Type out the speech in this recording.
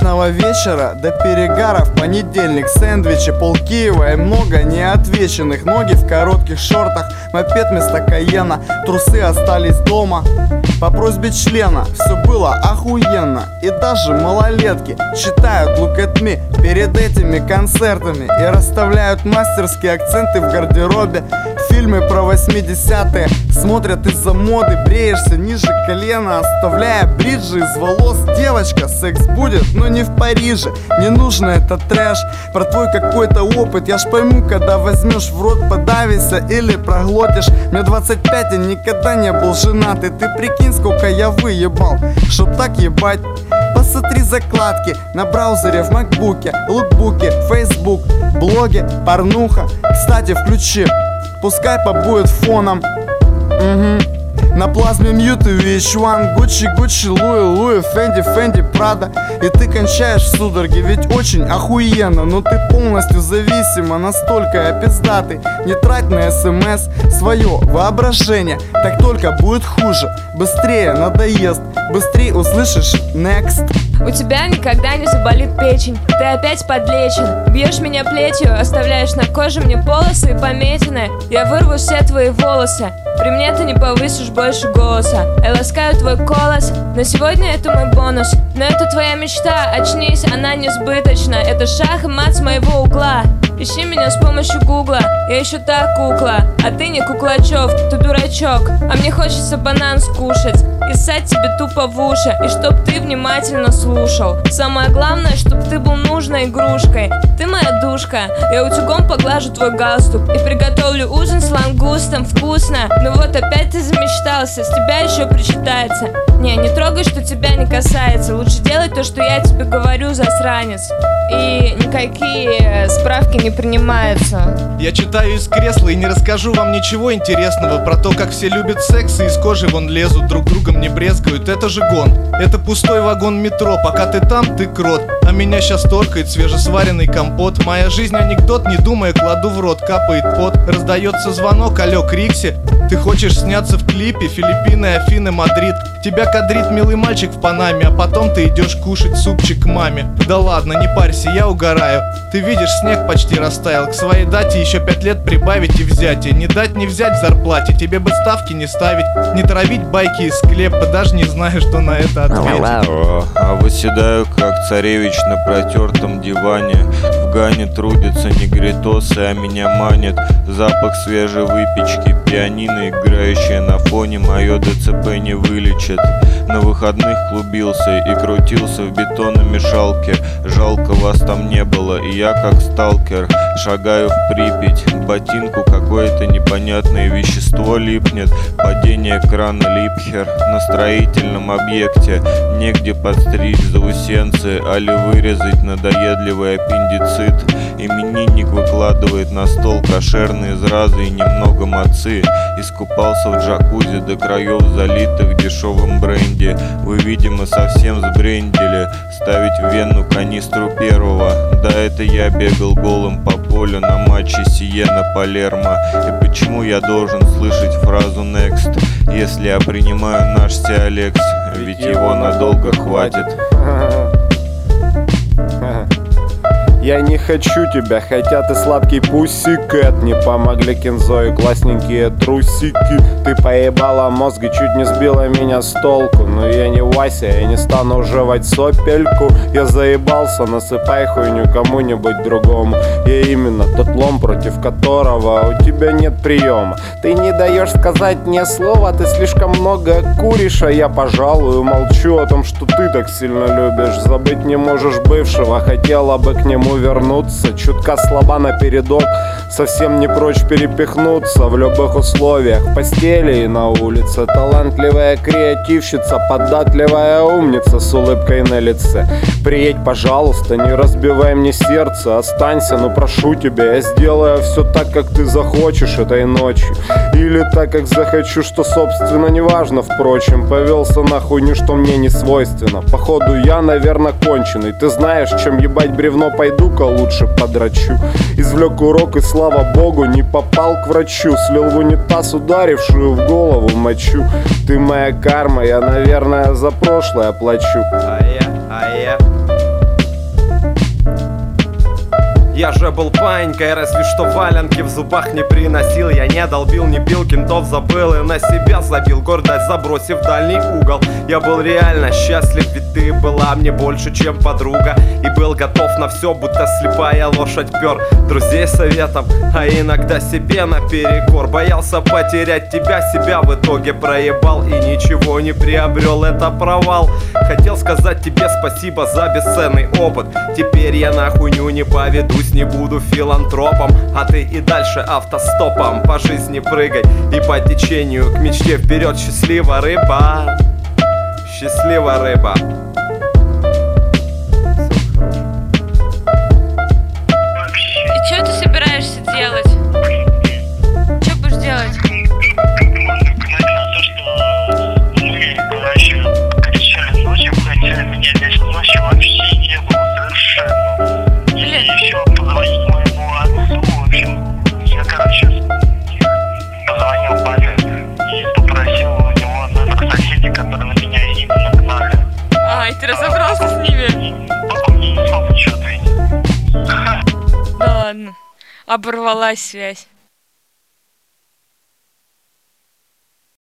пятничного вечера до перегара в понедельник. Сэндвичи, полкиева и много неотвеченных. Ноги в коротких шортах, мопед вместо Кайена. Трусы остались дома по просьбе члена. Все было охуенно. И даже малолетки читают Look at Me перед этими концертами и расставляют мастерские акценты в гардеробе. Фильмы про 80-е смотрят из-за моды. Бреешься ниже колена, оставляя бриджи из волос. Девочка, секс будет, но не в Париже. Не нужно это трэш, про твой какой-то опыт я ж пойму, когда возьмешь в рот, подавишься или проглотишь. Мне 25, я никогда не был женат. И ты прикинь, сколько я выебал, чтоб так ебать. Посмотри закладки на браузере, в макбуке, лукбуке, фейсбук, блоге, порнуха. Кстати, включи, пускай побудет фоном. На плазме Мьют и VH1, Гуччи, Луи, Фенди, Прада. И ты кончаешь в судороге, ведь очень охуенно. Но ты полностью зависима, настолько опиздатый. Не трать на СМС свое воображение, так только будет хуже. Быстрее надоест, быстрее услышишь next. У тебя никогда не заболит печень, ты опять подлечен. Бьешь меня плетью, оставляешь на коже мне полосы и пометины. Я вырву все твои волосы, при мне ты не повысишь больше голоса. Я ласкаю твой голос, на сегодня это мой бонус. Но это твоя мечта, очнись, она несбыточна. Это шах и мат с моего угла. Ищи меня с помощью гугла, я еще та кукла. А ты не куклачев, ты дурачок. А мне хочется банан скушать и ссать тебе тупо в уши. И чтоб ты внимательно слушал. Самое главное, чтоб ты был нужной игрушкой. Ты моя душка, я утюгом поглажу твой галстук и приготовлю ужин с лангустом. Вкусно, ну вот опять ты замечтался, с тебя еще причитается. Не трогай, что тебя не касается. Лучше делай то, что я тебе говорю, засранец. И никакие справки не принимаются. Я читаю из кресла и не расскажу вам ничего интересного про то, как все любят секс и из кожи вон лезут, друг другом не брезгуют. Это же гон, это пустой вагон метро. Пока ты там, ты крот, а меня щас торкает свежесваренный компот. Моя жизнь анекдот, не думая, кладу в рот, капает пот. Раздается звонок, алло, Крикси. Ты хочешь сняться в клипе? Филиппины, Афины, Мадрид. Тебя кадрит милый мальчик в Панаме, а потом ты идешь кушать супчик к маме. Да ладно, не парься, я угораю. Ты видишь, снег почти растаял. К своей дате еще 5 лет прибавить и взятие. Не дать не взять в зарплате, тебе бы ставки не ставить. Не травить байки из склепа, даже не знаю, что на это ответить. А выседаю, как царевич на протертом диване. В Гане трудятся негритосы, а меня манит запах свежей выпечки. Пианино, играющее на фоне, мое ДЦП не вылечит. На выходных клубился и крутился в бетономешалке. Жалко, вас там не было, и я как сталкер шагаю в Припять. К ботинку какое-то непонятное вещество липнет. Падение крана Липхер на строительном объекте. Негде подстричь заусенцы, али вырезать надоедливый аппендицит. Именинник выкладывает на стол кошерные зразы и немного мацы. Искупался в джакузи до краев, залитых дешевым бренди. Вы, видимо, совсем сбрендили ставить в вену канистру первого. Да, это я бегал голым по полю на матче Сиена-Палермо. И почему я должен слышать фразу next, если я принимаю наш Сиалекс? Ведь его надолго хватит. Я не хочу тебя, хотя ты сладкий пуссикэт. Не помогли Кензо и классненькие трусики. Ты поебала мозг и чуть не сбила меня с толку. Но я не Вася, я не стану жевать сопельку. Я заебался, насыпай хуйню кому-нибудь другому. Я именно тот лом, против которого у тебя нет приема. Ты не даешь сказать мне слова, ты слишком много куришь. А я, пожалуй, молчу о том, что ты так сильно любишь. Забыть не можешь бывшего, хотела бы к нему вернуться. Чутка слаба напередок, совсем не прочь перепихнуться. В любых условиях, в постели и на улице. Талантливая креативщица, податливая умница с улыбкой на лице. Приедь, пожалуйста, не разбивай мне сердце. Останься, ну прошу тебя, я сделаю все так, как ты захочешь этой ночью. Или так, как захочу, что собственно неважно. Впрочем, повелся на хуйню, что мне не свойственно. Походу я, наверное, конченый. Ты знаешь, чем ебать бревно, пойду-ка лучше подрачу. Извлек урок и, слава богу, не попал к врачу. Слил в унитаз ударившую в голову мочу. Ты моя карма, я, наверное, за прошлое плачу. А я Я же был панькой, разве что валенки в зубах не приносил. Я не долбил, не бил, кентов забыл и на себя забил, гордость забросив в дальний угол. Я был реально счастлив, ведь ты была мне больше, чем подруга, и был готов на все, будто слепая лошадь пер. Друзей советом, а иногда себе наперекор. Боялся потерять тебя, себя в итоге проебал и ничего не приобрел, это провал. Хотел сказать тебе спасибо за бесценный опыт. Теперь я на хуйню не поведусь, не буду филантропом, а ты и дальше автостопом по жизни прыгай и по течению к мечте вперед. Счастлива рыба, счастлива рыба. И что ты собираешься делать? Что будешь делать? Ай, ты разобрался с ними? Да ладно, оборвалась связь.